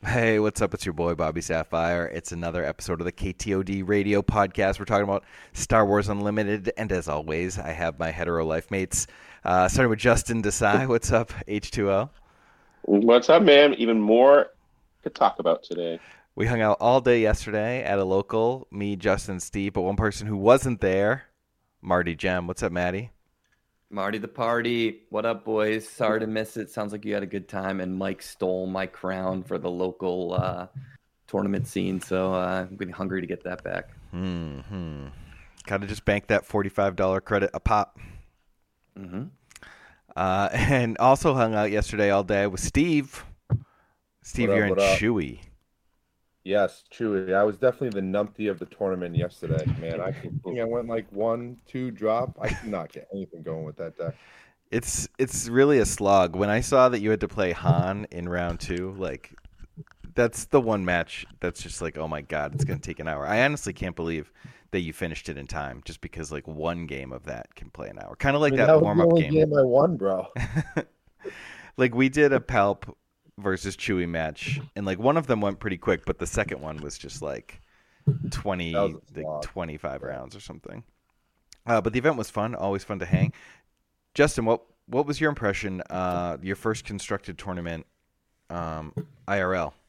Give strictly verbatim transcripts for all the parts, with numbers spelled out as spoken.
Hey, what's up? It's your boy Bobby Sapphire. It's another episode of the K T O D Radio Podcast. We're talking about Star Wars Unlimited, and as always, I have my hetero life mates. Uh, starting with Justin Desai. What's up, H two O? What's up, man? Even more to talk about today. We hung out all day yesterday at a local, me, Justin, Steve, but one person who wasn't there, Marty Gem. What's up, Maddie? Marty the party. What up, boys? Sorry to miss it. Sounds like you had a good time, and Mike stole my crown for the local uh, tournament scene, so uh, I'm getting hungry to get that back. Hmm. Gotta just bank that forty-five dollars credit a pop. Mm-hmm. Uh, and also hung out yesterday all day with Steve. Steve, What up, you're in what up? Chewy. Yes, truly. I was definitely the numpty of the tournament yesterday, man. I think I went like one, two drop. I could not get anything going with that deck. It's it's really a slog. When I saw that you had to play Han in round two, like that's the one match that's just like, oh my god, it's gonna take an hour. I honestly can't believe that you finished it in time, just because like one game of that can play an hour. Kind of like I mean, that, was warm the up only game. game I won, bro. Like we did a Palp versus Chewy match, and like one of them went pretty quick, but the second one was just like twenty, That was a like slog. twenty-five rounds or something. Uh, but the event was fun, always fun to hang. Justin, what what was your impression? Uh, your first constructed tournament, um, I R L.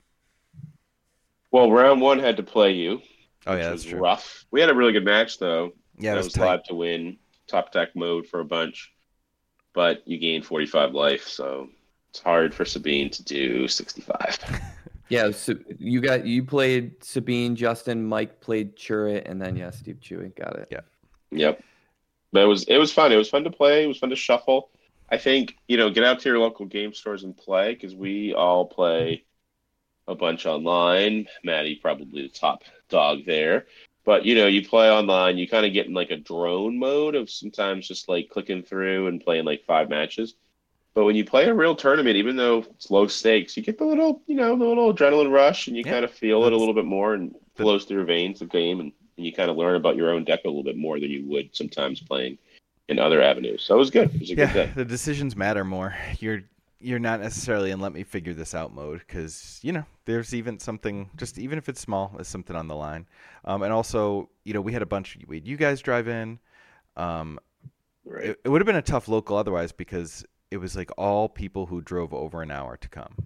Well, round one had to play you, Oh which yeah, was that's true. rough. We had a really good match, though. Yeah, it I was was tight. live to win, top deck mode for a bunch, but you gained forty-five life, so it's hard for Sabine to do sixty-five. Yeah, so you got you played Sabine, Justin, Mike played Churrit, and then yeah, Steve Chewy. Got it. Yeah. Yep. But it was it was fun. It was fun to play. It was fun to shuffle. I think, you know, get out to your local game stores and play, because we all play a bunch online. Maddie probably the top dog there. But, you know, you play online, you kind of get in like a drone mode of sometimes just like clicking through and playing like five matches. But when you play a real tournament, even though it's low stakes, you get the little, you know, the little adrenaline rush, and you Yeah, kind of feel it a that's- little bit more, and the- flows through your veins of game, and, and you kind of learn about your own deck a little bit more than you would sometimes playing in other avenues. So it was good. It was a good Yeah, day. the decisions matter more. You're you're not necessarily in let me figure this out mode, because you know there's even something, just even if it's small, is something on the line. Um, and also, you know, we had a bunch. We had you guys drive in. Um, Right. it, it would have been a tough local otherwise, because it was like all people who drove over an hour to come.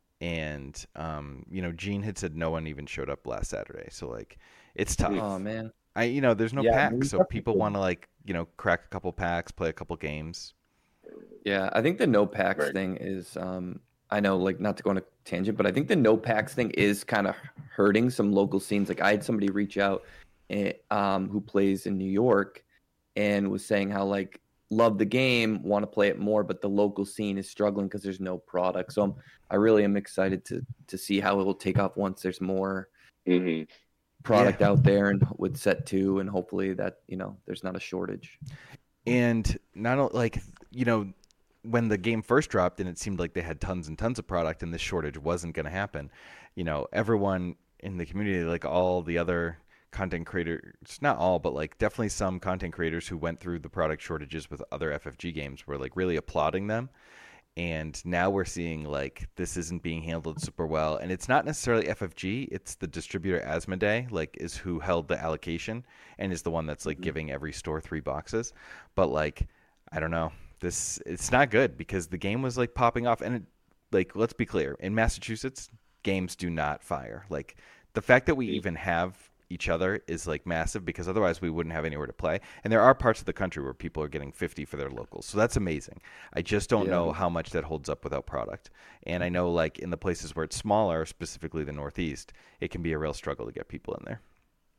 And um, you know, Gene had said no one even showed up last Saturday, so like it's tough. Oh man. I you know, there's no Yeah, we packs, so definitely people did. want to like you know crack a couple packs, play a couple games. Yeah, I think the no packs Right. thing is um I know, like, not to go on a tangent, but I think the no packs thing is kind of hurting some local scenes. Like I had somebody reach out eh, um who plays in New York and was saying how like love the game, want to play it more, but the local scene is struggling because there's no product. So I'm, I really am excited to to see how it will take off once there's more hmm product out there, and with set two, and hopefully that, you know, there's not a shortage. And not o- like you know when the game first dropped and it seemed like they had tons and tons of product and this shortage wasn't going to happen, you know, everyone in the community, like all the other content creators, not all, but like definitely some content creators who went through the product shortages with other F F G games were like really applauding them. And now we're seeing like this isn't being handled super well, and it's not necessarily F F G, it's the distributor Asmodee, like is who held the allocation and is the one that's like giving every store three boxes. But like I don't know, this it's not good, because the game was like popping off, and it, like let's be clear, in Massachusetts games do not fire. Like the fact that we even have each other is like massive, because otherwise we wouldn't have anywhere to play. And there are parts of the country where people are getting fifty for their locals, so that's amazing. I just don't Yeah. know how much that holds up without product. And I know like in the places where it's smaller, specifically the Northeast, it can be a real struggle to get people in there.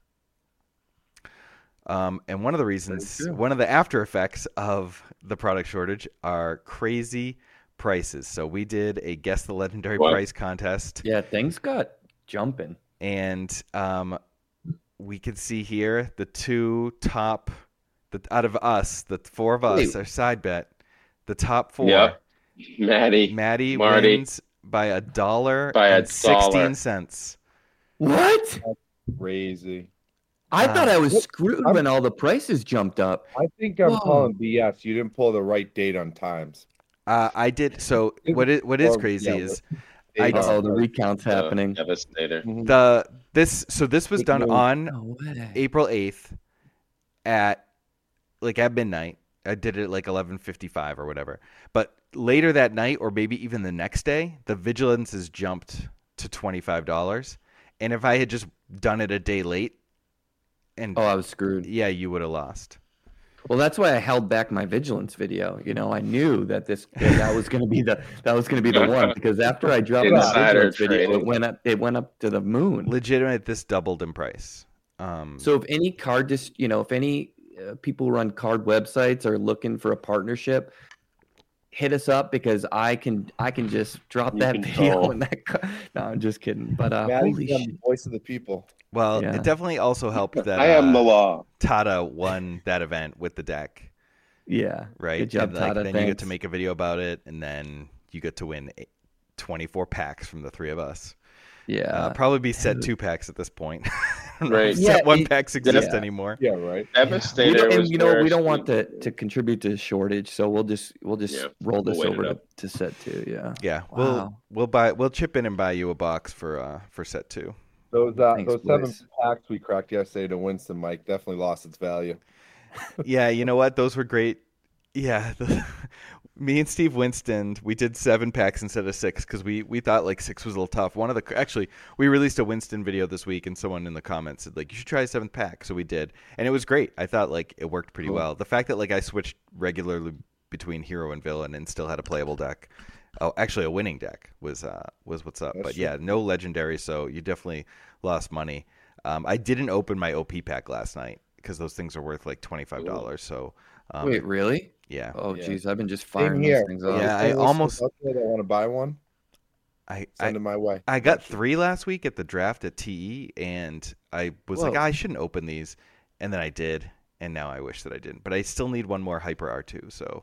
Um, and one of the reasons, true. one of the after effects of the product shortage are crazy prices. So we did a guess the legendary What? price contest, Yeah, things got jumping. and um, we could see here the two top, the, out of us, the four of us, Wait. our side bet, the top four. Yep. Maddie. Maddie Marty. wins by a dollar By a and sixteen dollar. cents. What? Crazy. I Uh, thought I was screwed I'm- when all the prices jumped up. I think I'm Whoa. calling B S. You didn't pull the right date on times. Uh, I did. So what is what is Or- crazy yeah, is I- Oh, the recount's Uh, happening. Devastator. The this so this was Big done news. on No way. April eighth at like at midnight. I did it at like eleven fifty-five or whatever. But later that night, or maybe even the next day, the vigilance has jumped to twenty-five dollars. And if I had just done it a day late, and Oh, I was screwed. yeah, you would have lost. Well, that's why I held back my vigilance video. You know, I knew that this that, that was going to be the that was going to be the one because after I dropped my Insider vigilance video, trading. it went up. It went up to the moon. Legitimate, this doubled in price. Um, So if any card, dis, you know, if any uh, people who run card websites are looking for a partnership, hit us up because I can I can just drop You that can video call. and that. ca- No, I'm just kidding. But uh, Maddie's holy the shit! voice of the people. well, Yeah. it definitely also helped that I am uh, the law. Tada won that event with the deck, Yeah, right? Good job, And, like, Tada. Then you get Thanks. to make a video about it, and then you get to win eight- twenty-four packs from the three of us. Yeah, Uh, probably be set dude. two packs at this point. I don't know Right. if Yeah, set one it- packs exist yeah. anymore. Yeah, right. we Devastator don't, and was you know we where don't want we- to, to contribute to the shortage, so we'll just we'll just Yeah, roll we'll this wait it over to, up. to set two. Yeah. Yeah, we'll Wow. we'll buy we'll chip in and buy you a box for uh for set two. Those uh, Thanks, those seven boys. packs we cracked yesterday to Winston, Mike, definitely lost its value. Yeah, you know what? Those were great. Yeah, the, me and Steve Winston, we did seven packs instead of six because we, we thought like six was a little tough. One of the actually, we released a Winston video this week, and someone in the comments said like you should try a seventh pack, so we did, and it was great. I thought like it worked pretty Cool. well. The fact that like I switched regularly between hero and villain and still had a playable deck. Oh, actually, a winning deck was uh was what's up. That's but true. yeah, no legendary, so you definitely lost money. Um, I didn't open my O P pack last night because those things are worth like twenty five dollars. So um, Wait, really? yeah. Oh, Yeah. geez, I've been just Same firing here. those things off. Yeah, I Anyone almost- out there that want to buy one, I, send I them my way. I got three last week at the draft at T E, and I was like, Whoa. "Ah, I shouldn't open these, and then I did, and now I wish that I didn't. But I still need one more Hyper R two, so,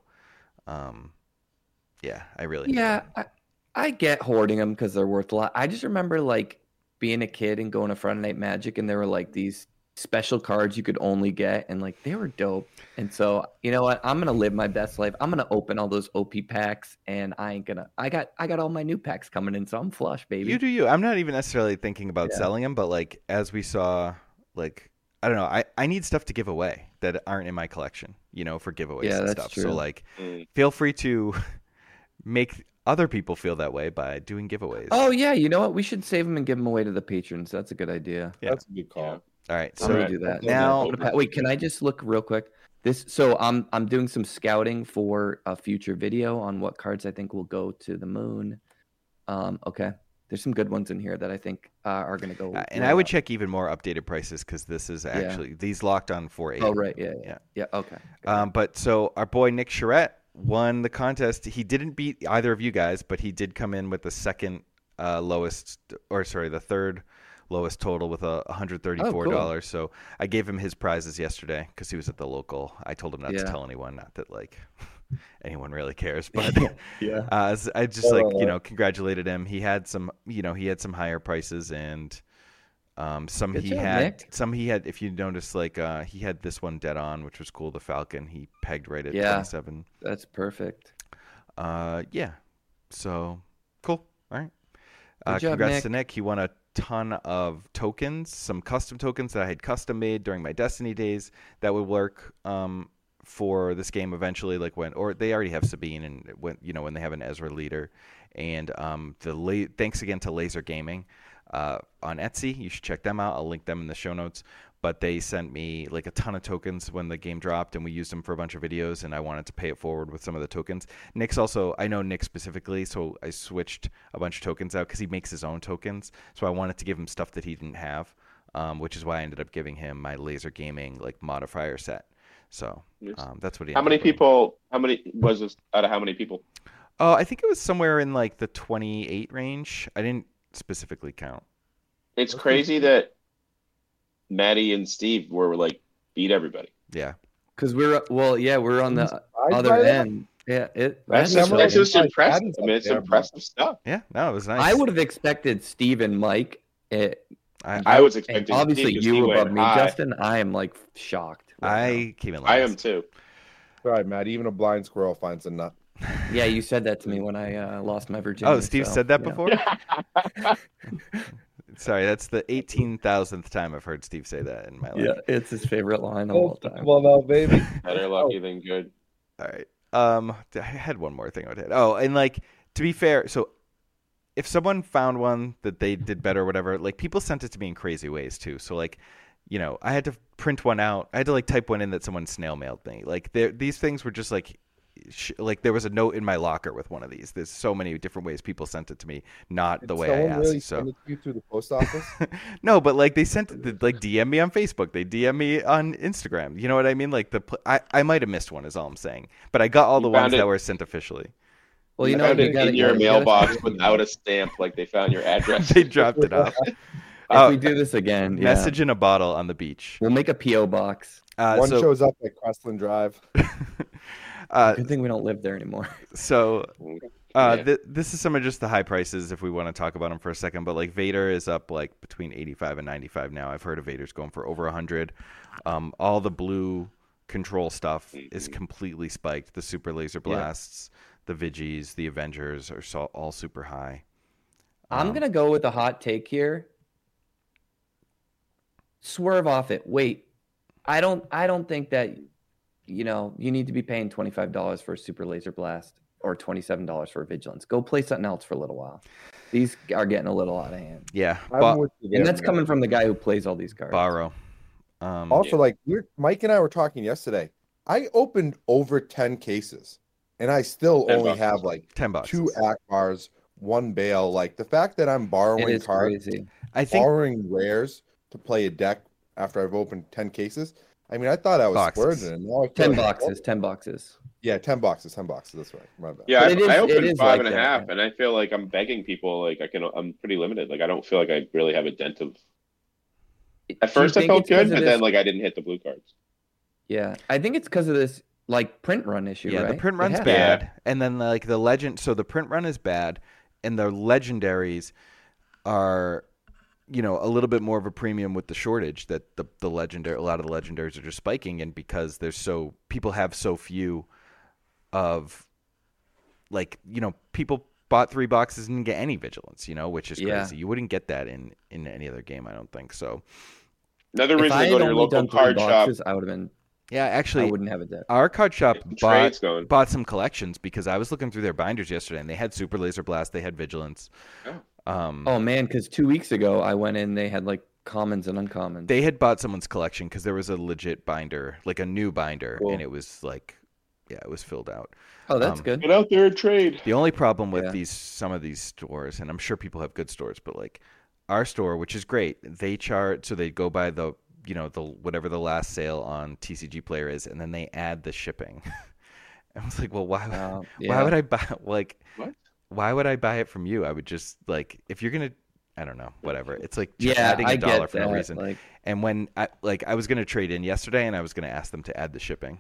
um, yeah, I really need Yeah, one. I, I get hoarding them because they're worth a lot. I just remember like being a kid and going to Friday Night Magic, and there were like these special cards you could only get, and like they were dope. And so you know what? I'm gonna live my best life. I'm gonna open all those O P packs, and I ain't gonna. I got I got all my new packs coming in, so I'm flush, baby. You do you. I'm not even necessarily thinking about Yeah. selling them, but like as we saw, like I don't know, I I need stuff to give away that aren't in my collection, you know, for giveaways Yeah, and that's stuff. true. So like, Mm. feel free to make other people feel that way by doing giveaways. Oh yeah, you know what? We should save them and give them away to the patrons. That's a good idea. Yeah. That's a good call. All right, I'm so gonna Alright. do that. now- What about- wait, can I just look real quick? This so I'm I'm doing some scouting for a future video on what cards I think will go to the moon. Um, okay, there's some good ones in here that I think uh, are gonna go. Uh, and well I would up. check even more updated prices because this is actually these locked on four eight. Oh right, yeah, Yeah. yeah, yeah. Okay. Um, but so our boy Nick Charette won the contest. He didn't beat either of you guys, but he did come in with the second uh, lowest, or sorry, the third lowest total with a one hundred thirty-four dollars. So I gave him his prizes yesterday because he was at the local. I told him not Yeah. to tell anyone, not that like anyone really cares, but yeah. uh, s- I just like you Uh, know congratulated him. He had some, you know, he had some higher prices and. Um, some Good he job, had, Nick. some he had. If you notice, like uh, he had this one dead on, which was cool. The Falcon, he pegged right at Yeah. twenty-seven. That's perfect. Uh, yeah. So cool. All right. Uh, Good job, congrats Nick. to Nick. He won a ton of tokens, some custom tokens that I had custom made during my Destiny days that would work um, for this game eventually. Like when, or they already have Sabine, and when you know when they have an Ezra leader, and um, the la- thanks again to Laser Gaming. Uh, on Etsy, you should check them out. I'll link them in the show notes. But they sent me like a ton of tokens when the game dropped, and we used them for a bunch of videos. And I wanted to pay it forward with some of the tokens. Nick's also, I know Nick specifically, so I switched a bunch of tokens out because he makes his own tokens. So I wanted to give him stuff that he didn't have, um, which is why I ended up giving him my Laser Gaming like modifier set. So Yes. um, that's what he. How ended many up with. people? How many was this out of how many people? Oh, I think it was somewhere in like the twenty-eight range. I didn't specifically count. It's Okay. crazy that Maddie and Steve were like beat everybody. Yeah. Because we're well, yeah, we're on the Surprised other by that? end. Yeah, it. That's that's just, I'm that's really just surprised impressive. Maddie's I mean, up it's there, but- impressive stuff. Yeah. No, it was nice. I would have expected Steve and Mike. It, I, I was and expecting obviously Steve 'cause he you went above me, high. Justin. I am like shocked. right now. I came in last. I am too. All right, Matt. Even a blind squirrel finds a nut. Yeah, you said that to me when I uh, lost my virginity. Oh, Steve so, said that yeah. before? Sorry, that's the eighteen thousandth time I've heard Steve say that in my life. Yeah, it's his favorite line of all time. Well, now, baby. Better lucky than good. All right. Um, I had one more thing I would hit. Oh, and like to be fair, so if someone found one that they did better or whatever, like people sent it to me in crazy ways too. So like, you know, I had to print one out. I had to like type one in that someone snail mailed me. Like there, these things were just like, sh- like there was a note in my locker with one of these. There's so many different ways people sent it to me, not Did the way I someone asked. really so send it to you through the post office? no, but like they sent it, like D M me on Facebook, they D M me on Instagram. You know what I mean? Like the pl- I, I might have missed one, is all I'm saying. But I got all You the ones found it- that were sent officially. Well, you You know, found you it gotta, in your you gotta- mailbox without a stamp, like they found your address. They dropped it off. If Oh, we do this again, yeah. message in a bottle on the beach. We'll make a P O box. Uh, One so, shows up at Crestland Drive. uh, Good thing we don't live there anymore. so uh, Yeah. th- this is some of just the high prices if we want to talk about them for a second. But like Vader is up like between eighty-five and ninety-five now. I've heard of Vader's going for over one hundred. Um, all the blue control stuff is completely spiked. The super laser blasts, the Vigis, the Avengers are so, all super high. I'm Um, gonna go with a hot take here. Swerve off it. Wait, I don't. I don't think that you know you need to be paying twenty five dollars for a super laser blast or twenty seven dollars for a vigilance. Go play something else for a little while. These are getting a little out of hand, Yeah, I'm ba- with you there, and that's man. coming from the guy who plays all these cards. borrow. Um, Also, like we're Mike and I were talking yesterday. I opened over ten cases, and I still ten only bucks. have like ten bucks. two Akbars, one Bale. Like the fact that I'm It borrowing is cards, crazy. I think borrowing rares to play a deck after I've opened ten cases. I mean, I thought I was Boxes. splurging, and now I feel Ten like- boxes. Ten boxes. Yeah, ten boxes, ten boxes. That's right. My bad. Yeah, But I, it is- I it opened is five like and a that, half, yeah. and I feel like I'm begging people. Like I can, I'm pretty limited. Like I don't feel like I really have a dent of. Do At you first, I think felt it's 'cause good, of but this- then like I didn't hit the blue cards. Yeah, I think it's because of this like print run issue. yeah, right? the print They run's have- bad, and then like the legend. So the print run is bad, and the legendaries are, you know, a little bit more of a premium with the shortage that the the legendary. A lot of the legendaries are just spiking, and because there's so people have so few of, like you know, people bought three boxes and didn't get any vigilance, you know, which is Yeah. crazy. You wouldn't get that in in any other game, I don't think. So Another If reason I to had go to your only local done three card shop. boxes, I would have been. yeah, I actually, wouldn't have a debt. our card shop Get the bought trades going. bought some collections because I was looking through their binders yesterday and they had Super Laser Blast, they had Vigilance. Oh. Um, Oh man, because two weeks ago I went in, they had like commons and uncommons. They had bought someone's collection because there was a legit binder, like a new binder, Cool. and it was like, yeah, it was filled out. oh, that's um, good. Get out there and trade. The only problem with Yeah. these some of these stores, and I'm sure people have good stores, but like our store, which is great, they charge so they go by the you know the whatever the last sale on T C G Player is, and then they add the shipping. I was like, well, why? Uh, Why yeah. would I buy like? What? Why would I buy it from you? I would just like if you're gonna, I don't know, whatever. It's like just Yeah, adding a I dollar get for that. no reason. Like, And when I like I was gonna trade in yesterday, and I was gonna ask them to add the shipping.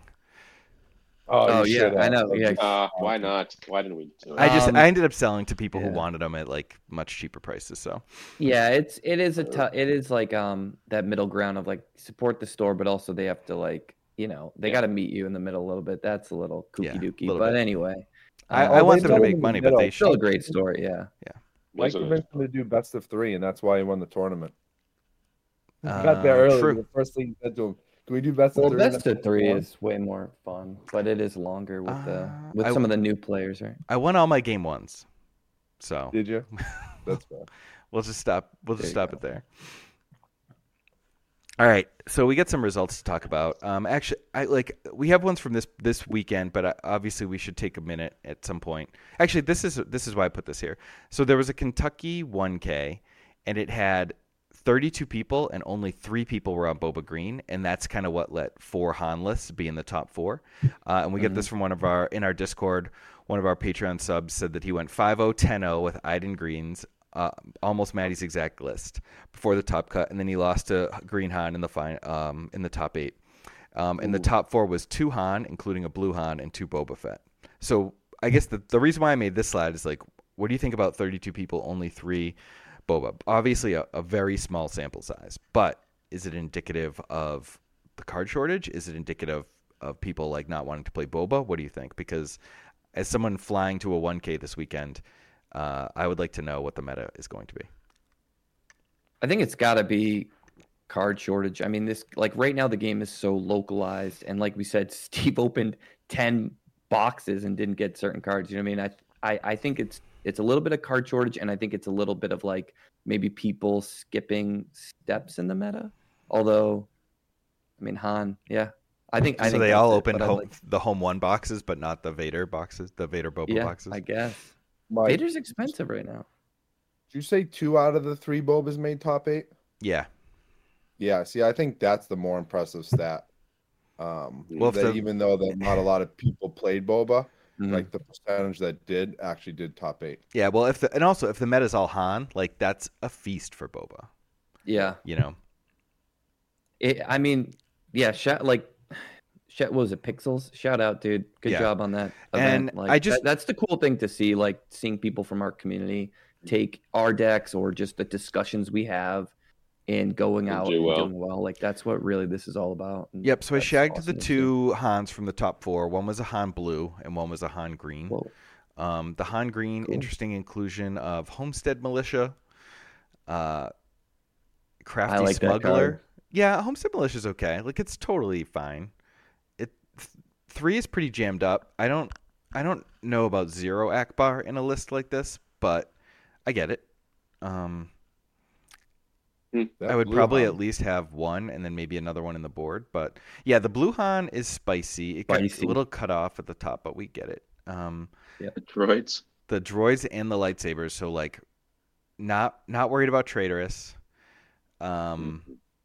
oh you yeah, should I have. know. Yeah, Uh, why not? Why didn't we do it? I just Um, I ended up selling to people who yeah. wanted them at like much cheaper prices. So yeah. It's it is a tough. It is like um that middle ground of like support the store, but also they have to like you know they Yeah. got to meet you in the middle a little bit. That's a little Yeah, kooky dooky. little But bit. anyway, I, um, I Oh, want they them to told make him money, in but the they middle. still a should. great story. Yeah. Mike Wasn't it? convinced him to do best of three, and that's why he won the tournament. He Uh, got there early. true. The first thing he said to him, "Can we do best Well, of three?" best And of three won. is way more fun, but it is longer with the Uh, with I- some of the new players, right? I won all my game ones. So Did you? That's fair. we'll just stop. We'll just There you stop it there. All right, so we got some results to talk about. Um, actually, I like we have ones from this this weekend, but I, obviously we should take a minute at some point. Actually, this is this is why I put this here. So there was a Kentucky one K, and it had thirty-two people, and only three people were on Boba Green, and that's kind of what let four Hanless be in the top four. Uh, and we get this from one of our in our Discord. One of our Patreon subs said that he went five oh ten oh with Iden Greens. Uh, almost Maddie's exact list before the top cut, and then he lost to Green Han in the fine, um, in the top eight. Um, and the top four was two Han, including a blue Han, and two Boba Fett. So I guess the the reason why I made this slide is like, what do you think about thirty-two people, only three Boba? Obviously, a, a very small sample size, but is it indicative of the card shortage? Is it indicative of people like not wanting to play Boba? What do you think? Because as someone flying to a one K this weekend, uh, I would like to know what the meta is going to be. I think it's got to be card shortage. I mean, this like right now the game is so localized, and like we said, Steve opened ten boxes and didn't get certain cards. You know what I mean? I I, I think it's it's a little bit of card shortage, and I think it's a little bit of like maybe people skipping steps in the meta. Although, I mean, Han, yeah, I think I so think they that's all it, opened but I home, like- the home one boxes, but not the Vader boxes, the Vader Boba yeah, boxes. I guess Mike, Vader's expensive right now. did you say two out of the three Bobas made top eight? Yeah. Yeah, see, I think that's the more impressive stat. Um, Well, if that the- even though that not a lot of people played Boba, Mhm. like the percentage that did actually did top eight. Yeah, well, if the and also if the meta's all Han, like that's a feast for Boba. Yeah, You know, it, I mean, yeah, shout like. Shout, what was it, Pixels? Shout out, dude. Good Yeah. job on that And event. Like, I just- that- that's the cool thing to see, like seeing people from our community take our decks or just the discussions we have and going And out do and well. doing well. Like that's what really this is all about. And yep. So I that's shagged awesome the to see. two Hans from the top four. One was a Han blue, and one was a Han green. Whoa. Um, the Han green, Cool. interesting inclusion of Homestead Militia, uh, Crafty I like that Smuggler. card. Yeah, Homestead Militia is okay. Like it's totally fine. It th- three is pretty jammed up. I don't I don't know about zero Akbar in a list like this, but I get it. Um, That I would Blue probably Han- at least have one and then maybe another one in the board. But yeah, the Blue Han is spicy. It gets Spicy. a little cut off at the top, but we get it. Um, The droids. the droids and the lightsabers, so like not not worried about Traitorous. Um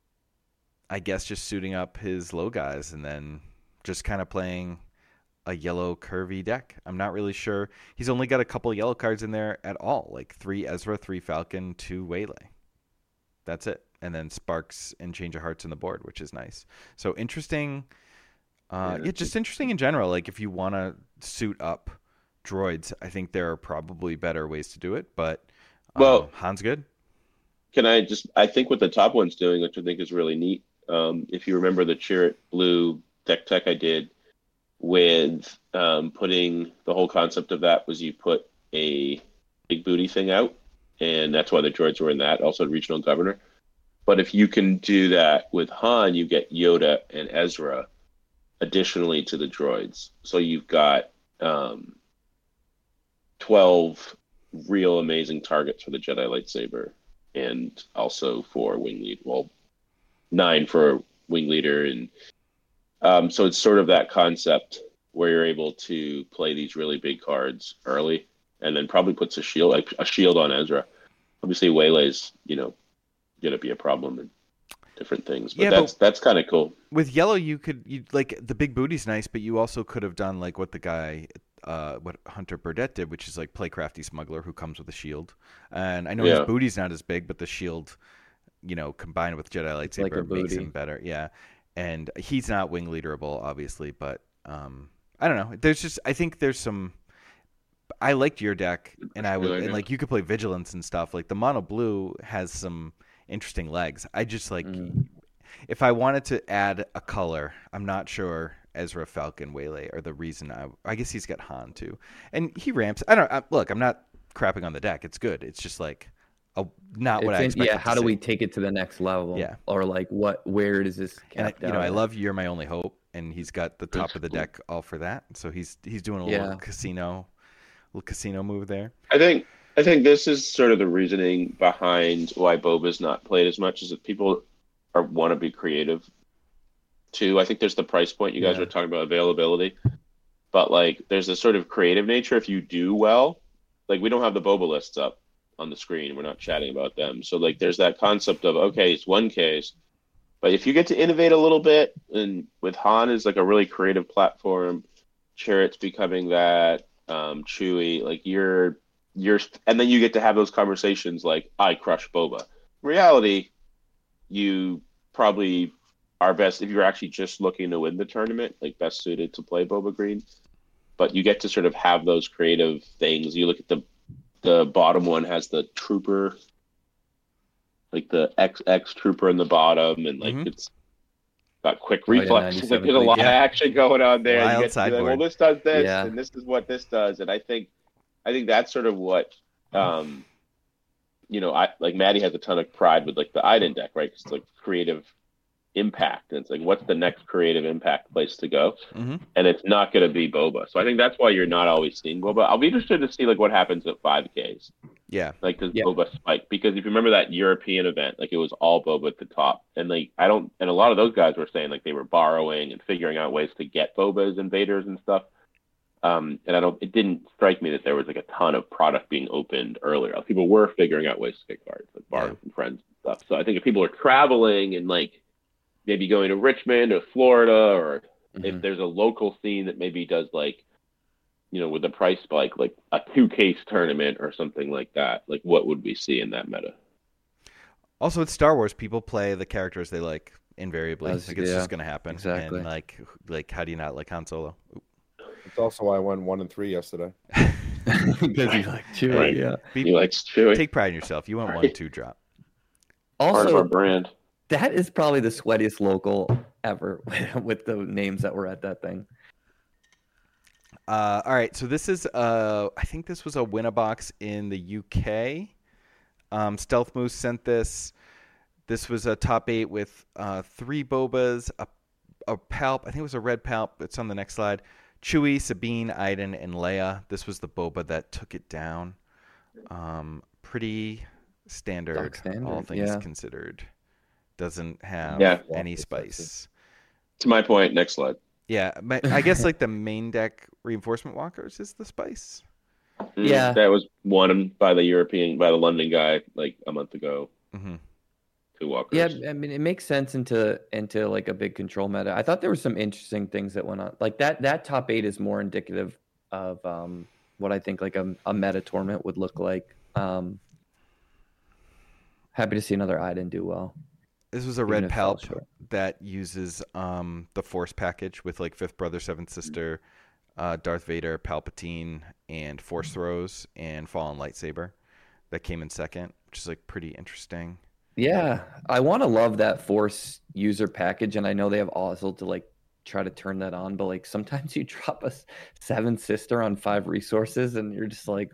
I guess just suiting up his low guys and then just kind of playing a yellow curvy deck. I'm not really sure. He's only got a couple yellow cards in there at all, like three Ezra, three Falcon, two Waylay. That's it. And then Sparks and Change of Hearts in the board, which is nice. So interesting. Uh, Yeah, yeah, just interesting in general. Like if you want to suit up droids, I think there are probably better ways to do it. But um, Well- Han's good. Can I just? I think what the top one's doing, which I think is really neat. Um, if you remember the Chirrut Blue deck tech I did with um, putting the whole concept of that was you put a big booty thing out, and that's why the droids were in that. Also, regional governor. But if you can do that with Han, you get Yoda and Ezra additionally to the droids. So you've got um, twelve real amazing targets for the Jedi lightsaber, and also for wing lead. Well, nine for wing leader, and um, so it's sort of that concept where you're able to play these really big cards early, and then probably puts a shield, like a shield on Ezra. Obviously, Waylay's, you know, going to be a problem and different things, but Yeah, that's but- that's kind of cool. With yellow, you could you like the big booty's nice, but you also could have done like what the guy, uh, what Hunter Burdett did, which is like play Crafty Smuggler, who comes with a shield. And I know Yeah. his booty's not as big, but the shield, you know, combined with Jedi lightsaber like a makes booty. him better. Yeah, and he's not wing leaderable, obviously, but um, I don't know. There's just I think there's some. I liked your deck, and I would Really and good. like you could play Vigilance and stuff. Like the mono blue has some interesting legs. I just like Mm. if I wanted to add a color, I'm not sure Ezra, Falcon, Waylay are the reason. I I guess he's got Han too, and he ramps. I don't I, look. I'm not crapping on the deck. It's good. It's just like a, not what It's I in- expected. yeah, how to do see. we take it to the next level? Yeah. Or like what where does this And I, cap you know, out I at? love You're My Only Hope, and he's got the top That's of the cool. deck all for that. So he's he's doing a Yeah. little casino, little casino move there. I think I think this is sort of the reasoning behind why Boba's not played as much, is that people are want to be creative too. I think there's the price point. You guys Yeah. were talking about availability, but like there's a sort of creative nature. If you do well, like we don't have the Boba lists up on the screen. We're not chatting about them. So like there's that concept of, okay, it's one case, but if you get to innovate a little bit, and with Han is like a really creative platform, Chirrut's becoming that, um, Chewie, like you're you're, and then you get to have those conversations like, I crush Boba. In reality, you probably are best if you're actually just looking to win the tournament, like best suited to play Boba Green. But you get to sort of have those creative things. You look at the the bottom one has the trooper, like the X X trooper in the bottom, and like Mhm. it's got quick Oh, yeah, reflexes. Like ninety-seven there's a lot Yeah. of action going on there. Wild You get to be like, well, sideboard. this does this, Yeah. and this is what this does. And I think, I think that's sort of what, um, you know, I like Maddie has a ton of pride with like the Iden deck, right? It's like creative impact, and it's like, what's the next creative impact place to go? Mm-hmm. And it's not going to be Boba. So I think that's why you're not always seeing Boba. I'll be interested to see like what happens at five Ks. Yeah. Like, does Yeah. Boba spike? Because if you remember that European event, like it was all Boba at the top, and like I don't, and a lot of those guys were saying like they were borrowing and figuring out ways to get Bobas and Vaders and stuff. Um, and I don't, it didn't strike me that there was like a ton of product being opened earlier. People were figuring out ways to get cards, like borrow Yeah. from friends and stuff. So I think if people are traveling and like maybe going to Richmond or Florida, or Mhm. if there's a local scene that maybe does like, you know, with the price spike, like a two case tournament or something like that, like what would we see in that meta? Also, it's Star Wars. People play the characters they like invariably. That's- like it's yeah, just going to happen. exactly. And like, like, how do you not like Han Solo? Oop. It's also why I won one and three yesterday. Because you like Chewie, Right. yeah. Be- He likes Chewie. Take pride in yourself. You went one two drop. Part of our Also, brand. that is probably the sweatiest local ever with the names that were at that thing. Uh, all right, so this is uh, I think this was a Winnabox in the U K. Um, Stealth Moose sent this. This was a top eight with uh, three Bobas, a, a Palp. I think it was a red Palp. It's on the next slide. Chewie, Sabine, Iden, and Leia. This was the Boba that took it down. Um, pretty standard, Dark standard, all things yeah. considered. Doesn't have Yeah. any It's spice. sexy. To my point, next slide. Yeah, but I guess like the main deck reinforcement walkers is the spice. Mm, Yeah. That was won by the European, by the London guy like a month ago. Mm-hmm. Two walkers. Yeah, I mean, it makes sense into into like a big control meta. I thought there were some interesting things that went on. Like that that top eight is more indicative of um, what I think like a, a meta tournament would look like. Um, happy to see another Iden do well. This was a Even red if it fell palp short. that uses um, the Force package with like Fifth Brother, Seventh Sister, uh, Darth Vader, Palpatine, and Force throws and Fallen Lightsaber. That came in second, which is like pretty interesting. Yeah, I want to love that Force user package, and I know they have Ozzel to like try to turn that on, but like sometimes you drop a s- Seventh Sister on five resources, and you're just like,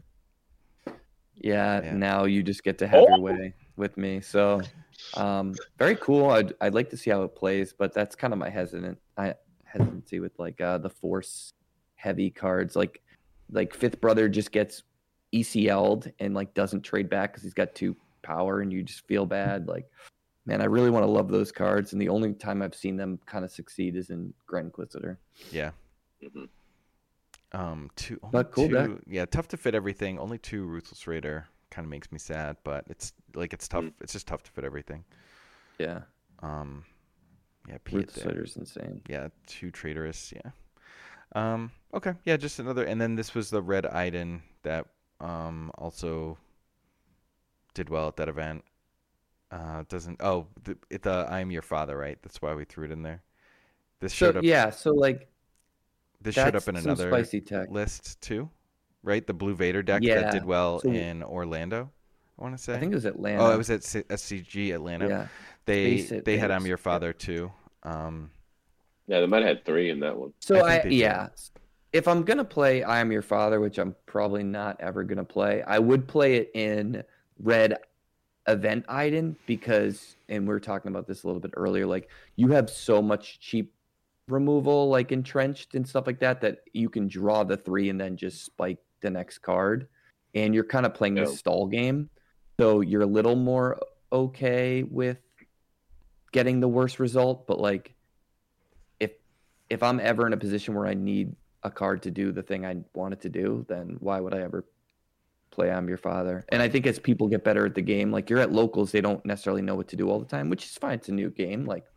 yeah, Yeah. now you just get to have Oh. your way with me. So, um, very cool. I'd I'd like to see how it plays, but that's kind of my hesitant I hesitancy with like uh, the Force heavy cards, like like Fifth Brother just gets E C L'd and like doesn't trade back because he's got two power, and you just feel bad. Like, man, I really want to love those cards, and the only time I've seen them kind of succeed is in Grand Inquisitor. Yeah. Mhm. Um, two, only But cool two, deck. yeah, tough to fit everything. Only two Ruthless Raider kind of makes me sad, but it's like it's tough. Mm. It's just tough to fit everything. Yeah, Um, yeah, Pete Root there. Slider's insane. Yeah, two traitorous. Yeah. Um. Okay. Yeah. Just another. And then this was the red Iden that um also did well at that event. Uh, doesn't. Oh, the, it, the I am your father, right? That's why we threw it in there. This showed So up. yeah, so like This showed that's up in some another spicy tech. list too, right? The Blue Vader deck Yeah, that did well so- in Orlando. I want to say. I think it was Atlanta. Oh, it was at C- S C G Atlanta. yeah. They Space it they had I'm Vegas. your father too. Um. Yeah, they might have had three in that one. So I I, think they did. yeah, if I'm gonna play I Am Your Father, which I'm probably not ever gonna play, I would play it in red event Iden because, and we were talking about this a little bit earlier, like you have so much cheap removal, like entrenched and stuff like that, that you can draw the three and then just spike the next card, and you're kind of playing Yeah. this stall game, so you're a little more okay with getting the worst result, but like if if I'm ever in a position where I need a card to do the thing I want it to do, then why would I ever play I'm Your Father? And I think as people get better at the game, like you're at locals, they don't necessarily know what to do all the time, which is fine. It's a new game. Like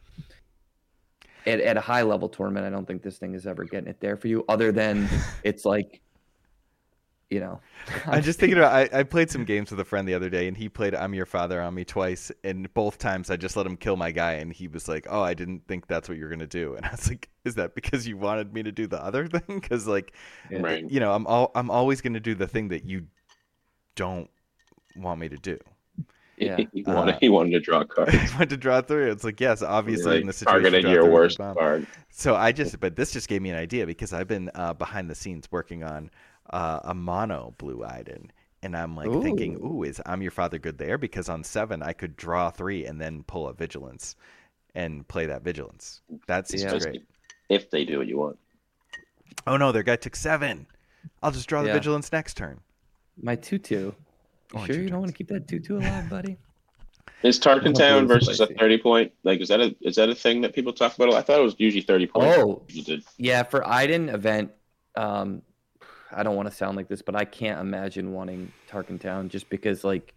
at, at a high level tournament, I don't think this thing is ever getting it there for you, other than it's like, you know. I'm just thinking about. I, I played some games with a friend the other day, and he played "I'm Your Father" on me twice, and both times I just let him kill my guy, and he was like, "Oh, I didn't think that's what you're gonna do," and I was like, "Is that because you wanted me to do the other thing? Because like, Yeah. Right. you know, I'm all I'm always gonna do the thing that you don't want me to do." Yeah. he, wanted, Uh, he wanted to draw cards. I wanted to draw three. It's like, yes, obviously Like, in this situation, targeted draw your three with worst the bomb. card. So I just, but this just gave me an idea because I've been uh, behind the scenes working on uh, a mono blue Iden. And I'm like Ooh. thinking, ooh, is I'm Your Father good there? Because on seven, I could draw three and then pull a Vigilance and play that Vigilance. That seems Yeah. great. If they do what you want. Oh, no, their guy took seven. I'll just draw the Yeah. Vigilance next turn. My two two. You Oh, sure two you don't turns. want to keep that two two alive, buddy? Is Tarkin Blue Town is versus spicy. a thirty point? Like, is that a is that a thing that people talk about? I thought it was usually thirty points. Oh, You did. yeah. For Iden event, um, I don't want to sound like this, but I can't imagine wanting Tarkin Town just because, like,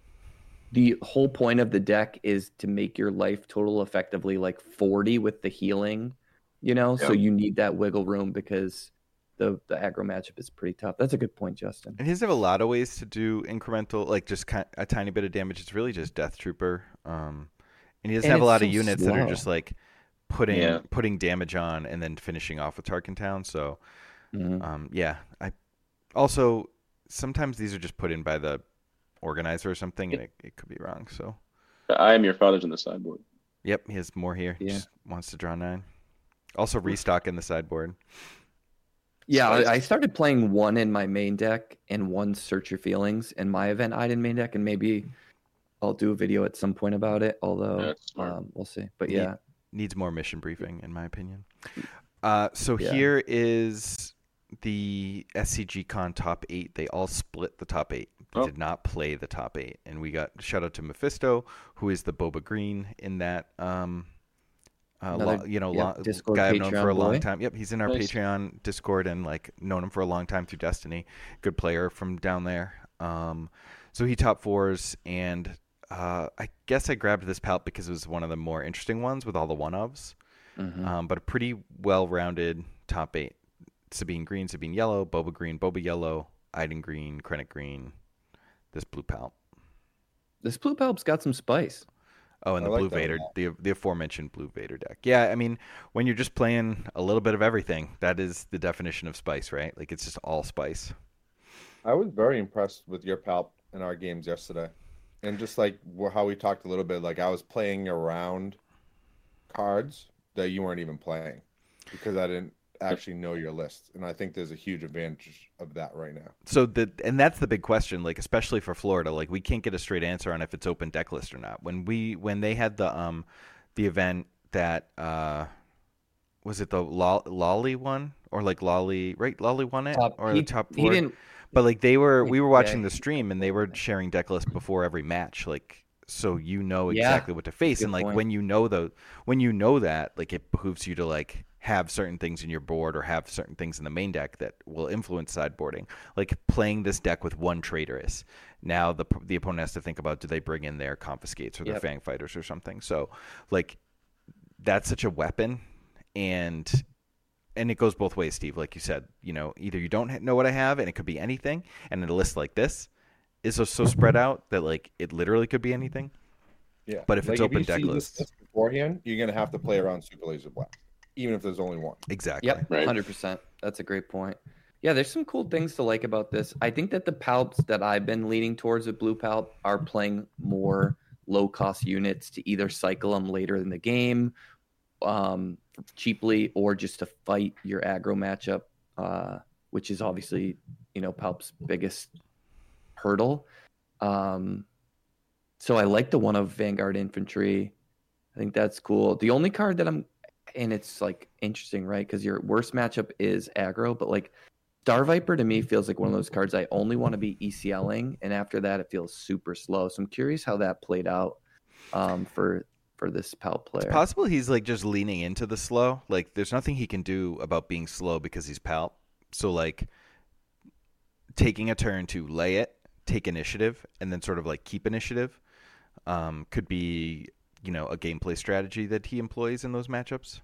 the whole point of the deck is to make your life total effectively like forty with the healing, you know? So Yeah. you need that wiggle room because the, the aggro matchup is pretty tough. That's a good point, Justin. And he doesn't have a lot of ways to do incremental, like just ki- a tiny bit of damage. It's really just Death Trooper. Um, and he doesn't And have a it's lot of so units that are slow. just like putting Yeah. putting damage on and then finishing off with Tarkin Town. So, Mhm. um, yeah. I also sometimes these are just put in by the organizer or something, and it, it could be wrong. So, I am your father's in the sideboard. yep, he has more here. Yeah. Just wants to draw nine. Also, restock in the sideboard. Yeah, Spicy. I, I started playing one in my main deck and one Search Your Feelings in my event Iden main deck, and maybe I'll do a video at some point about it. Although That's smart. um, we'll see. But Neat. yeah, Needs more mission briefing, in my opinion. Uh, so Yeah. here is the S C G Con top eight. They all split the top eight. They Oh. did not play the top eight. And we got shout out to Mephisto, who is the Boba Green in that. Um, uh, Another- lo- you know, yep, lo- Discord guy I've known for Patreon a long boy. time. Yep, he's in our Nice. Patreon Discord and like known him for a long time through Destiny. Good player from down there. Um, so he top fours, and uh, I guess I grabbed this palette because it was one of the more interesting ones with all the one ofs. Mhm. Um, but a pretty well-rounded top eight. Sabine green, Sabine yellow, Boba green, Boba yellow, Iden green, Krennic green, this blue palp. this blue palp's got some spice. Oh, and I the like blue that a Vader, lot. the the aforementioned blue Vader deck. Yeah, I mean, when you're just playing a little bit of everything, that is the definition of spice, right? Like it's just all spice. I was very impressed with your palp in our games yesterday, and just like wh- how we talked a little bit, like I was playing around cards that you weren't even playing because I didn't actually know your list, and I think there's a huge advantage of that right now. So the and that's the big question, like especially for Florida, like we can't get a straight answer on if it's open deck list or not. When we when they had the um the event that uh was it the Lol- Lolly one or like Lolly right Lolly won it Top, or he, the top he four? didn't. But like they were, we were watching Yeah. the stream and they were sharing deck list before every match, like so you know Yeah. exactly what to face. Good And like point. when you know the when you know that, like it behooves you to like have certain things in your board or have certain things in the main deck that will influence sideboarding. Like playing this deck with one traitorous. Now the the opponent has to think about, do they bring in their confiscates or their Yep. fang fighters or something. So like that's such a weapon, and and it goes both ways, Steve. Like you said, you know, either you don't know what I have, and it could be anything, and in a list like this is so, so spread out that like it literally could be anything. Yeah, But if it's you open deck see this lists- list beforehand, you're gonna have to play around Super Laser Black, even if there's only one. Exactly. Yep, Right. hundred percent. That's a great point. Yeah, there's some cool things to like about this. I think that the palps that I've been leaning towards with blue palp are playing more low cost units to either cycle them later in the game, um, cheaply, or just to fight your aggro matchup, uh, which is obviously you know palp's biggest hurdle. Um, so I like the one of Vanguard Infantry. I think that's cool. The only card that I'm and it's like interesting, right? Because your worst matchup is aggro, but like Star Viper to me feels like one of those cards I only want to be ECLing, and after that it feels super slow. So I'm curious how that played out um, for for this Pal player. It's possible he's like just leaning into the slow. Like there's nothing he can do about being slow because he's Pal. So like taking a turn to lay it, take initiative, and then sort of like keep initiative um, could be, you know, a gameplay strategy that he employs in those matchups.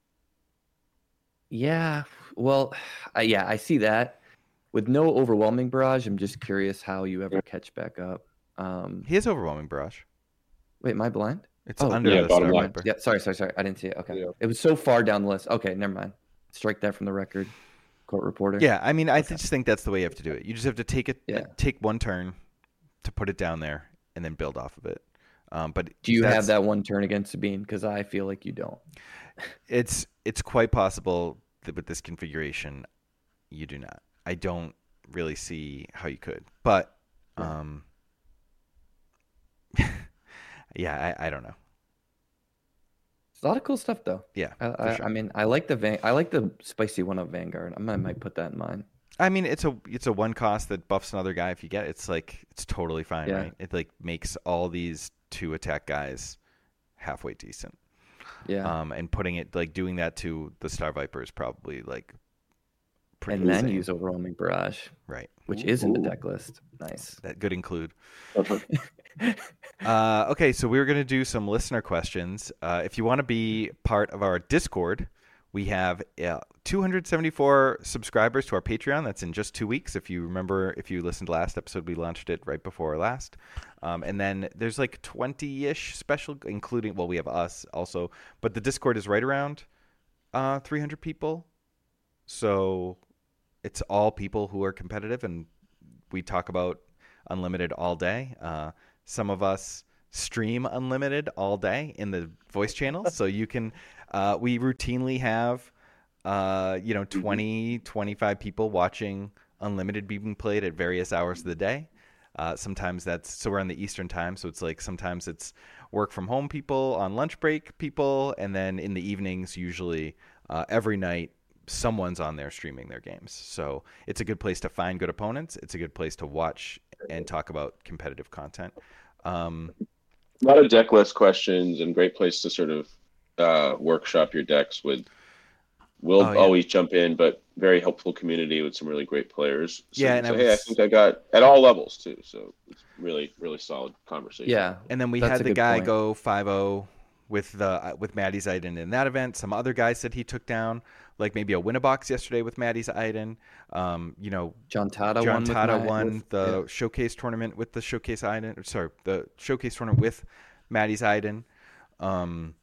Yeah, well, I, yeah, I see that. With no overwhelming barrage, I'm just curious how you ever catch back up. Um, He has overwhelming barrage. wait, am I blind? It's Oh, under yeah, the bottom Star left. Viper. Yeah, sorry, sorry, sorry. I didn't see it. Okay, Yeah. it was so far down the list. Okay, never mind. Strike that from the record, court reporter. Yeah, I mean, I Okay. just think that's the way you have to do it. You just have to take it, Yeah. take one turn to put it down there, and then build off of it. Um, but Do you that's- have that one turn against Sabine? Because I feel like you don't. It's it's quite possible that with this configuration, you do not. I don't really see how you could, but um, yeah, I, I don't know. It's a lot of cool stuff, though. Yeah, I, for I, sure. I mean, I like the van- I like the spicy one of Vanguard. I might, might put that in mind. I mean, it's a it's a one cost that buffs another guy if you get it. It's like it's totally fine, Yeah. right? It like makes all these two attack guys halfway decent. Yeah. Um, and putting it like doing that to the Star Viper is probably like pretty and then insane. use Overwhelming Barrage, right. which is in the Ooh. deck list. Nice. That could include. Uh-huh. Uh, okay, so we're going to do some listener questions. Uh, if you want to be part of our Discord, we have uh, two hundred seventy-four subscribers to our Patreon. That's in just two weeks. If you remember, if you listened to last episode, we launched it right before last. Um, and then there's like twenty-ish special, including, well, we have us also. But the Discord is right around uh, three hundred people. So it's all people who are competitive, and we talk about Unlimited all day. Uh, some of us stream Unlimited all day in the voice channel, so you can. Uh, we routinely have, uh, you know, twenty, twenty-five people watching Unlimited being played at various hours of the day. Uh, sometimes that's so we're on the Eastern time, so it's like sometimes it's work from home people, on lunch break people, and then in the evenings, usually uh, every night, someone's on there streaming their games. So it's a good place to find good opponents. It's a good place to watch and talk about competitive content. Um, A lot of deck list questions and great place to sort of uh, workshop your decks with. We'll Oh, yeah. always jump in, but very helpful community with some really great players. So Yeah, you and say, I hey, I was- think I got at all levels too. So it's really, really solid conversation. Yeah. And then we That's had a the good guy point. go five oh with the uh, with Maddie's Iden in that event. Some other guys said he took down, like maybe a Winnabox yesterday with Maddie's Iden. Um, you know, John Tata John won. with Tata my- won with- the yeah. showcase tournament with the showcase Iden. Sorry, the showcase tournament with Maddie's Iden. Um,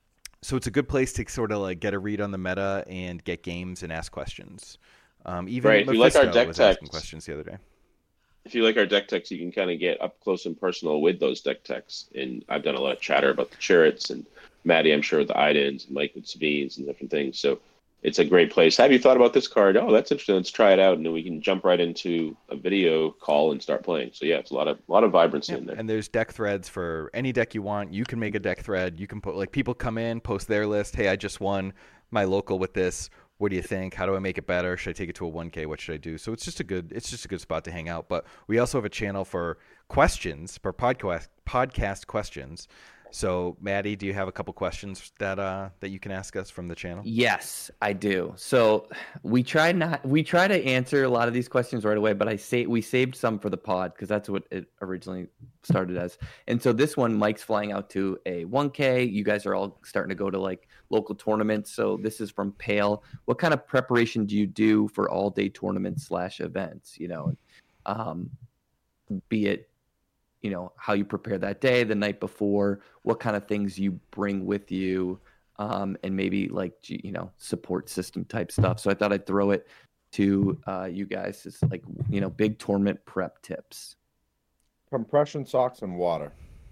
so it's a good place to sort of like get a read on the meta and get games and ask questions. Um, even Right, if you like our Mephisto deck was asking techs- questions the other day. If you like our deck techs, you can kind of get up close and personal with those deck techs. And I've done a lot of chatter about the Chariots and Maddie, I'm sure, with the Idens and Mike with Sabines and different things. So it's a great place. Have you thought about this card? Oh, that's interesting. Let's try it out. And then we can jump right into a video call and start playing. So yeah, it's a lot of a lot of vibrancy Yeah, in there. and there's deck threads for any deck you want. You can make a deck thread. You can put like people come in, post their list. Hey, I just won my local with this. What do you think? How do I make it better? Should I take it to a one K? What should I do? So it's just a good it's just a good spot to hang out. But we also have a channel for questions, for podcast podcast questions. So Maddie, do you have a couple questions that uh that you can ask us from the channel? Yes, I do. So we try not we try to answer a lot of these questions right away, but I say we saved some for the pod because that's what it originally started as. And so this one, Mike's flying out to a one K. You guys are all starting to go to like local tournaments. So this is from Pale. What kind of preparation do you do for all day tournaments slash events? You know, um, be it you know how you prepare that day, the night before, what kind of things you bring with you. Um, and maybe like you know support system type stuff. So I thought I'd throw it to uh, you guys as like you know big tournament prep tips. Compression socks and water.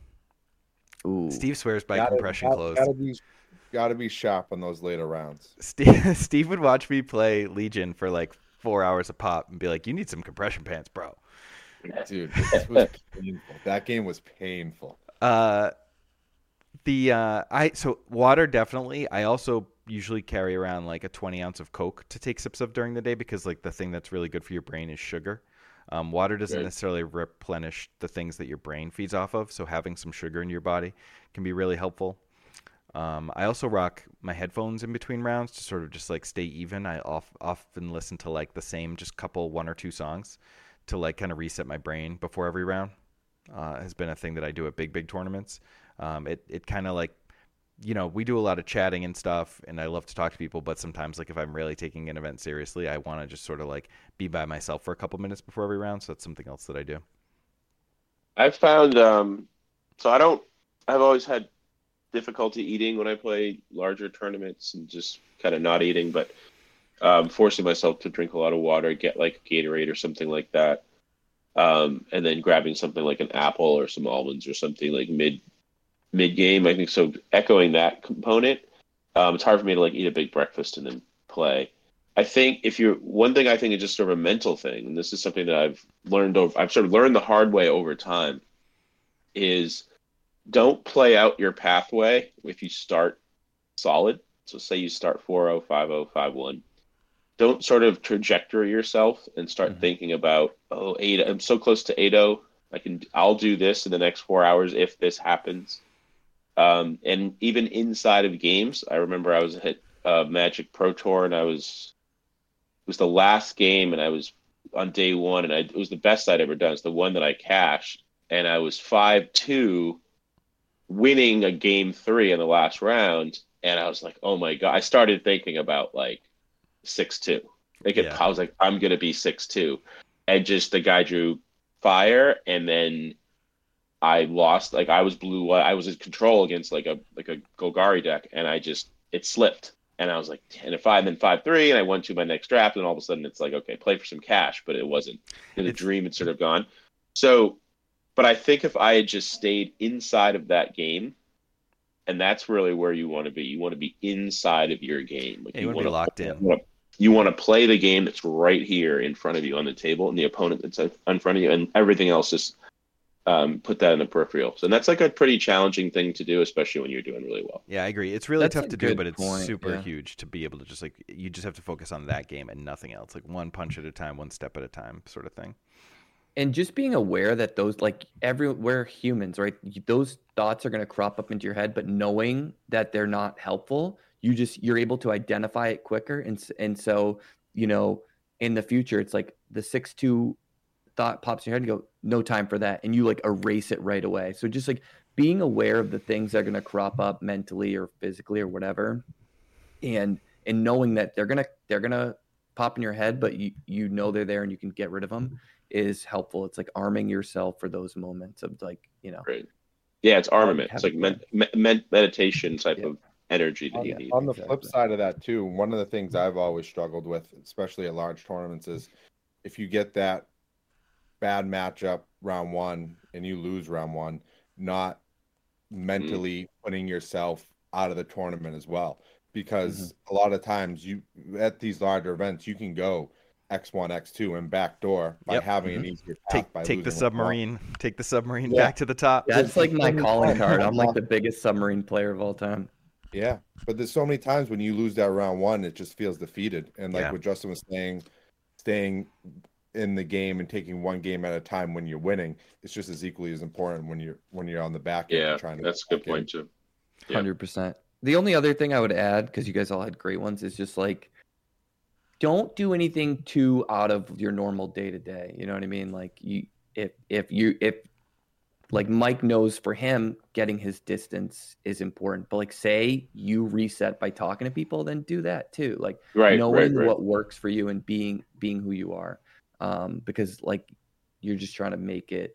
Ooh, Steve swears by Gotta- compression gotta- clothes. Gotta be, gotta be sharp on those later rounds. Steve, Steve would watch me play Legion for like four hours a pop and be like, "You need some compression pants, bro." Dude, this was painful. That game was painful. Uh, the uh, I so water definitely. I also usually carry around like a twenty ounce of Coke to take sips of during the day because like the thing that's really good for your brain is sugar. Um, water doesn't Right. necessarily replenish the things that your brain feeds off of, so having some sugar in your body can be really helpful. Um, I also rock my headphones in between rounds to sort of just like stay even. I off, often listen to like the same just couple one or two songs to like kind of reset my brain before every round. Uh, has been a thing that I do at big big tournaments. Um, it it kind of like, you know, we do a lot of chatting and stuff, and I love to talk to people. But sometimes, like if I'm really taking an event seriously, I want to just sort of like be by myself for a couple minutes before every round. So that's something else that I do. I've found um, so I don't. I've always had difficulty eating when I play larger tournaments and just kind of not eating, but um, forcing myself to drink a lot of water, get like Gatorade or something like that. um, and then grabbing something like an apple or some almonds or something like mid mid game. I think so. Echoing that component, um, it's hard for me to like eat a big breakfast and then play. I think if you're one thing, I think is just sort of a mental thing, and this is something that I've learned over. I've sort of learned the hard way over time. Is don't play out your pathway if you start solid. So say you start four oh, five oh, five one. Don't sort of trajectory yourself and start Mhm. thinking about, oh, eight, I'm so close to eight oh. I can, I'll do this in the next four hours if this happens. Um, and even inside of games, I remember I was at uh, Magic Pro Tour and I was, it was the last game and I was on day one and I, it was the best I'd ever done. It's the one that I cashed and I was five two winning a game three in the last round. And I was like, oh my God. I started thinking about like six two. Like Yeah. I was like, I'm going to be six two. And just the guy drew fire. And then I lost. Like I was blue. I was in control against like a like a Golgari deck. And I just, it slipped. And I was like ten to five, then five three. And I went to my next draft. And all of a sudden it's like, okay, play for some cash. But it wasn't. The It's- dream had sort of gone. So, but I think if I had just stayed inside of that game, and that's really where you want to be. You want to be inside of your game. Like Yeah, you wanna be locked in. You want, to, you want to play the game that's right here in front of you on the table, and the opponent that's in front of you, and everything else just um, put that in the peripheral. So that's like a pretty challenging thing to do, especially when you're doing really well. Yeah, I agree. It's really That's tough a to do, good but it's point, super yeah. huge to be able to just like you just have to focus on that game and nothing else. Like one punch at a time, one step at a time, sort of thing. And just being aware that those, like, every we're humans, right? Those thoughts are going to crop up into your head, but knowing that they're not helpful, you just you're able to identify it quicker, and s- and so you know in the future, it's like the six two thought pops in your head, and you go, no time for that, and you like erase it right away. So just like being aware of the things that are going to crop up mentally or physically or whatever, and and knowing that they're gonna they're gonna pop in your head, but you you know they're there and you can get rid of them is helpful. It's like arming yourself for those moments of like, you know, Right. Yeah, it's armament. have It's like a men, me, med- meditation type Yeah. of energy that On, you need. on the flip Exactly. side of that too, one of the things I've always struggled with, especially at large tournaments, is if you get that bad matchup round one and you lose round one, not mentally putting yourself out of the tournament as well. Because a lot of times you at these larger events you can go X one, X two, and backdoor by Yep. having an Mhm. easier path Take by take the losing round one. submarine, take the submarine Yeah. back to the top. That's like my There's calling so card. many I'm like times- the biggest submarine player of all time. Yeah, but there's so many times when you lose that round one, it just feels defeated. And like Yeah. what Justin was saying, staying in the game and taking one game at a time when you're winning, it's just as equally as important when you're when you're on the back end Yeah, trying to. that's a get good back in. point too. Yeah. Hundred percent. The only other thing I would add, because you guys all had great ones, is just like don't do anything too out of your normal day to day. You know what I mean? Like you, if if you if like Mike knows for him, getting his distance is important. But like say you reset by talking to people, then do that too. Like Right, knowing right, right. what works for you and being being who you are. Um, because like you're just trying to make it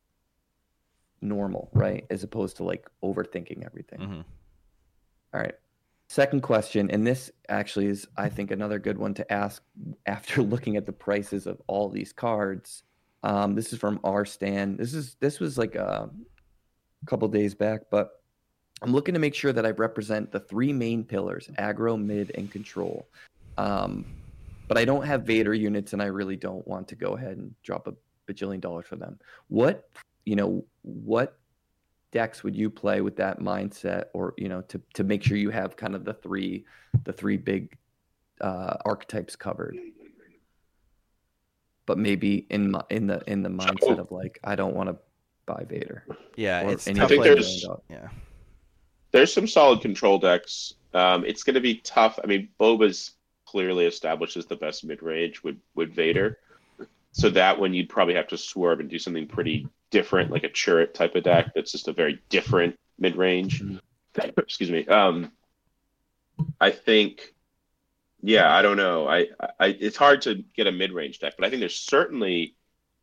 normal, right? As opposed to like overthinking everything. Mhm. All right. Second question, and this actually is, I think, another good one to ask after looking at the prices of all these cards. Um, this is from our stand. This is this was like a couple days back, but I'm looking to make sure that I represent the three main pillars: aggro, mid, and control. Um, but I don't have Vader units, and I really don't want to go ahead and drop a bajillion dollars for them. What you know? What decks would you play with that mindset, or you know, to to make sure you have kind of the three the three big uh, archetypes covered? But maybe in my, in the in the mindset of like, I don't want to buy Vader. Yeah, Or it's any I tough. think other Like, there's- million dollar- yeah, There's some solid control decks. Um, it's going to be tough. I mean, Boba's clearly established as the best mid range with with Vader. So that one you'd probably have to swerve and do something pretty different, like a Churret type of deck. That's just a very different mid range. Excuse me. Um, I think, yeah, I don't know. I, I it's hard to get a mid range deck, but I think there's certainly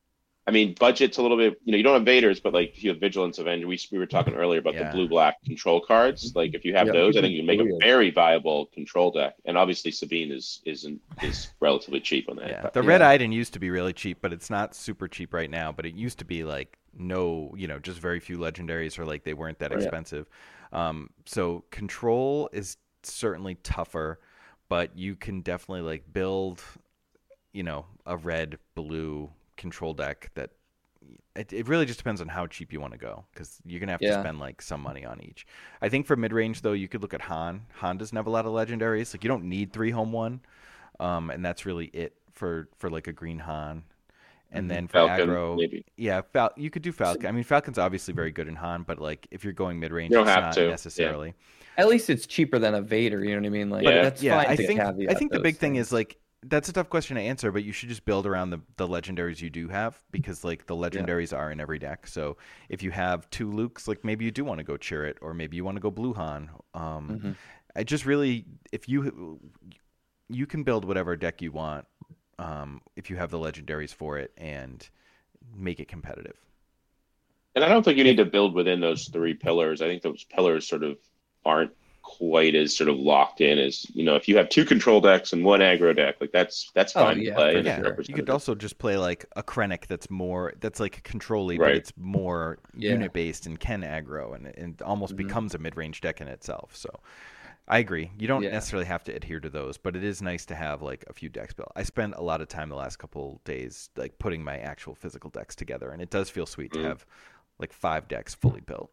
I mean, budget's a little bit, you know, you don't have Vaders, but like if you have Vigilance Avenger, we, we were talking earlier about Yeah. the blue black control cards. Like if you have Yeah. those, I think you can make a Brilliant. very viable control deck. And obviously Sabine is isn't is relatively cheap on that. Yeah, the Yeah. Red Iden used to be really cheap, but it's not super cheap right now. But it used to be like no, you know, just very few legendaries, or like they weren't that Right. expensive. Um, so control is certainly tougher, but you can definitely like build, you know, a red blue control deck that. It, it really just depends on how cheap you want to go, because you're gonna have to Yeah. spend like some money on each. I think for mid range though, you could look at Han. Han doesn't have a lot of legendaries. Like you don't need three home one, um, and that's really it for for like a green Han. And then for Falcon, aggro, maybe. yeah, Fal- you could do Falcon. I mean, Falcon's obviously very good in Han, but like if you're going mid range, You don't it's have not to, yeah. necessarily. At least it's cheaper than a Vader. You know what I mean? Like Yeah. that's Yeah, fine. I to think I caveat think the those big thing things. is like that's a tough question to answer, but you should just build around the the legendaries you do have, because like the legendaries are in every deck. So if you have two Lukes, like maybe you do want to go Chirrut, or maybe you want to go Blue Han. Um, Mhm. I just really, if you you can build whatever deck you want, um, if you have the legendaries for it, and make it competitive. And I don't think you need to build within those three pillars. I think those pillars sort of aren't quite as sort of locked in as, you know, if you have two control decks and one aggro deck, like that's that's Oh, fine yeah, to play. for and Yeah, sure. you're you could representative. also just play like a Krennic that's more that's like control-y, but Right. it's more Yeah. unit based and can aggro, and and almost Mhm. becomes a mid range deck in itself. So I agree. You don't Yeah. necessarily have to adhere to those, but it is nice to have like a few decks built. I spent a lot of time the last couple days like putting my actual physical decks together, and it does feel sweet Mhm. to have like five decks fully built.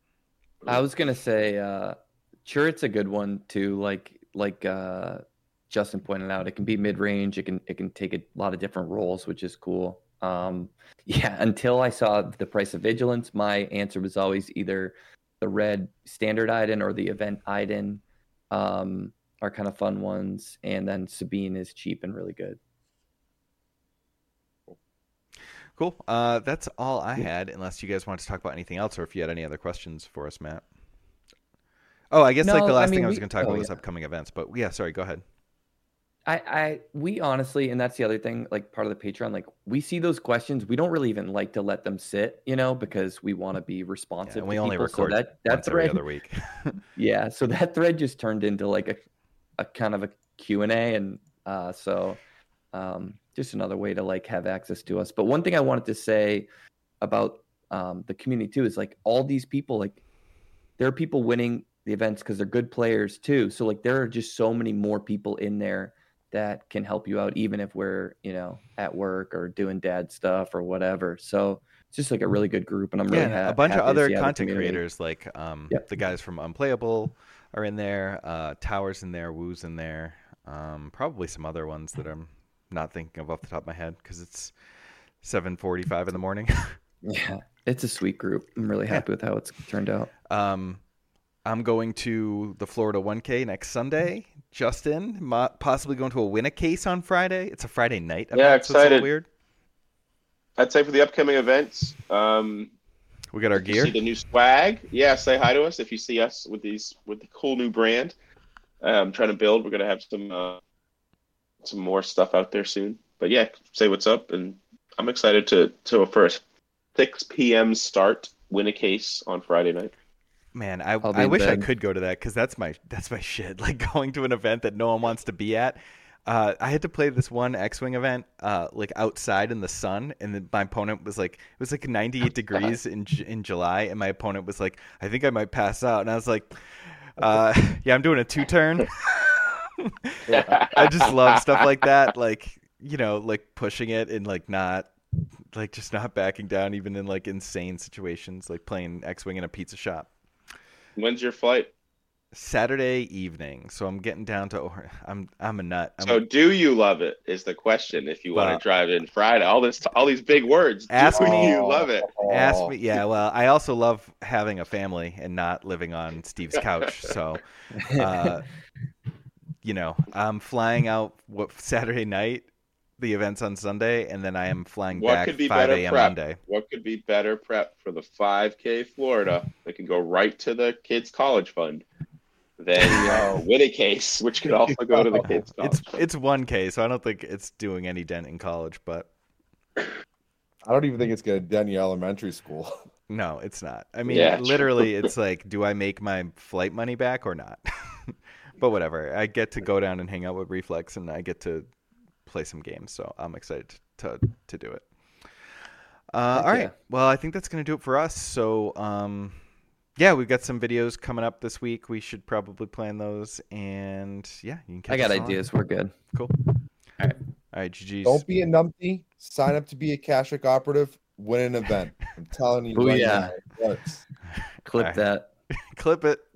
I was gonna say, uh, Chirrut's a good one too. Like like uh, Justin pointed out, it can be mid range. It can it can take a lot of different roles, which is cool. Um, yeah, until I saw the price of Vigilance, my answer was always either the red standard Iden or the event Iden. Um, are kind of fun ones, and then Sabine is cheap and really good. Cool. Uh, that's all I had, unless you guys want to talk about anything else, or if you had any other questions for us, Matt. Oh, I guess like No, the I last mean, thing I was we- going to talk oh, about was yeah. upcoming events, but yeah, sorry, go ahead. I, I, we honestly, and that's the other thing, like part of the Patreon, like we see those questions, we don't really even like to let them sit, you know, because we want to be responsive. Yeah, and to we only people. record so that that once every thread, other week. yeah. So that thread just turned into like a, a kind of a Q and A, and uh, so um, just another way to like have access to us. But one thing I wanted to say about um, the community too is like all these people, like there are people winning the events because they're good players too. So like there are just so many more people in there that can help you out, even if we're, you know, at work or doing dad stuff or whatever. So it's just like a really good group, and I'm really yeah, ha- a bunch of happy to other see how the content community- creators, like um, Yep. the guys from Unplayable are in there. Uh, Towers in there. Woo's in there. Um, probably some other ones that I'm not thinking of off the top of my head because it's seven forty-five in the morning. Yeah, it's a sweet group. I'm really happy with how it's turned out. Um, I'm going to the Florida one K next Sunday. Justin, mo- possibly going to a win a case on Friday. It's a Friday night event, Yeah, so it's a little excited. weird. I'd say for the upcoming events, um, We got our if you gear. see the new swag. Yeah, say hi to us if you see us with these with the cool new brand. I'm trying to build. We're gonna have some uh, some more stuff out there soon. But yeah, say what's up, and I'm excited to to for a six p.m. start. Win a case on Friday night. Man, I I'll be I in wish I bed. could go to that because that's my that's my shit. Like going to an event that no one wants to be at. Uh, I had to play this one X-wing event, uh, like outside in the sun, and then my opponent was like, it was like ninety-eight degrees in J- in July, and my opponent was like, I think I might pass out, and I was like, uh, yeah, I'm doing a two turn. I just love stuff like that, like you know, like pushing it and like not, like just not backing down, even in like insane situations, like playing X-wing in a pizza shop. When's your flight? Saturday evening, so I'm getting down to. I'm I'm a nut. I'm, So, do you love it? Is the question. If you want Well- to drive in Friday, all this, all these big words. Ask do me- you love it? ask Oh. me. Yeah, well, I also love having a family and not living on Steve's couch. So, uh, you know, I'm flying out what Saturday night. The event's on Sunday, and then I am flying What back could be five better a.m. prep? Monday. What could be better prep for the five K Florida that can go right to the kids' college fund than uh, win a case, which could also go to the kids' college It's fund? it's one K, so I don't think it's doing any dent in college, but I don't even think it's gonna dent your elementary school. No, it's not. I mean, Yeah, true. literally, it's like, do I make my flight money back or not? But whatever. I get to go down and hang out with Reflex, and I get to play some games. So I'm excited to to do it. Uh, Heck all right. yeah. Well, I think that's going to do it for us. So, um, yeah, we've got some videos coming up this week. We should probably plan those. And yeah, you can catch I got us on. ideas. We're good. Cool. All right. All right, G G's. Don't be a numpty. Sign up to be a Kashuk operative. Win an event. I'm telling you. Booyah. Right now, it works. Clip All right. that. Clip it.